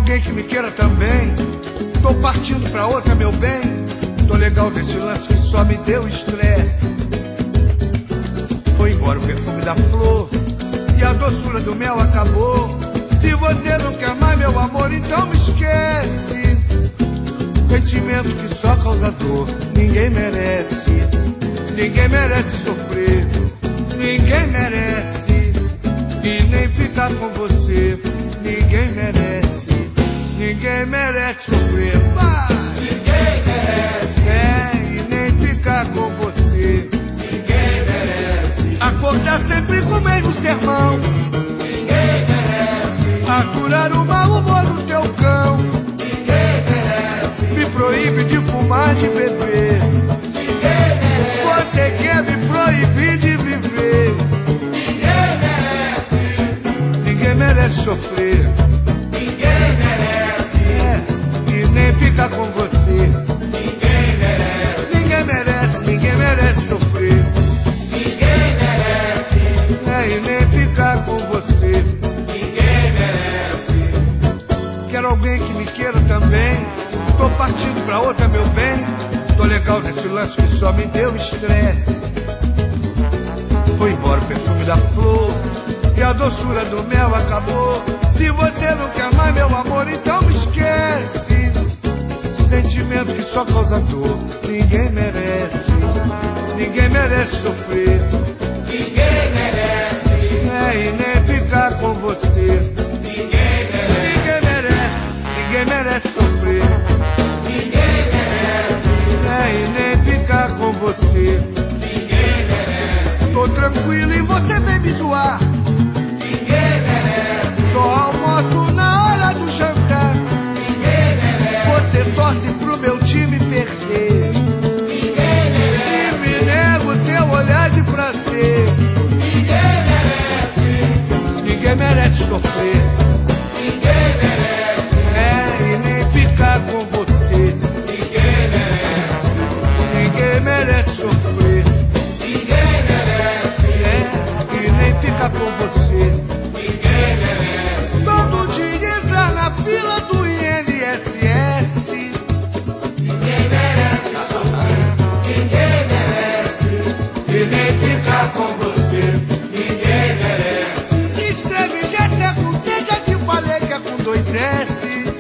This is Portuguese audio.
alguém que me queira também. Tô partindo pra outra, meu bem. Tô legal desse lance que só me deu estresse. Foi embora o perfume da flor e a doçura do mel acabou. Se você não quer mais, meu amor, então me esquece. Sentimento que só causa dor. Ninguém merece. Ninguém merece sofrer. Ninguém merece. E nem ficar com você. Ninguém merece. Ninguém merece sofrer. Vai! Ninguém merece. E nem ficar com você. Ninguém merece. Acordar sempre com o mesmo sermão. Ninguém merece. Aturar o mau humor do teu cão. Ninguém merece. Me proíbe de fumar, de beber. Ninguém merece. Você quer me proibir de viver. Ninguém merece. Ninguém merece sofrer. Ninguém merece. E nem ficar com você. Ninguém merece. Ninguém merece, ninguém merece sofrer. Ninguém merece. E nem ficar com você. Ninguém merece. Quero alguém que me queira também. Tô partindo pra outra, meu bem. Tô legal desse lance que só me deu estresse. Foi embora o perfume da flor e a doçura do mel acabou. Se você não quer mais, meu amor, então me esquece. Sentimento que só causa dor. Ninguém merece. Ninguém merece sofrer. Ninguém merece. E nem ficar com você. Ninguém merece. Ninguém merece. Ninguém merece sofrer. Ninguém merece. E nem ficar com você. Ninguém merece. Tô tranquilo e você vem me zoar. Ninguém merece. Só almoço na hora do jantar. Ninguém merece. Você torce pro meu time perder. Ninguém merece. E me nego teu olhar de prazer. Ninguém merece. Ninguém merece sofrer. Ninguém merece. E nem ficar com você. Ninguém merece. Ninguém merece sofrer. Ninguém merece. E nem ficar com você. Ninguém merece. Todo dia entrar na fila do INSS. Ninguém merece sofrer. Ninguém merece. E nem ficar com você. Ninguém merece. Escreve Jéssica com C, já te falei que é com 2 S.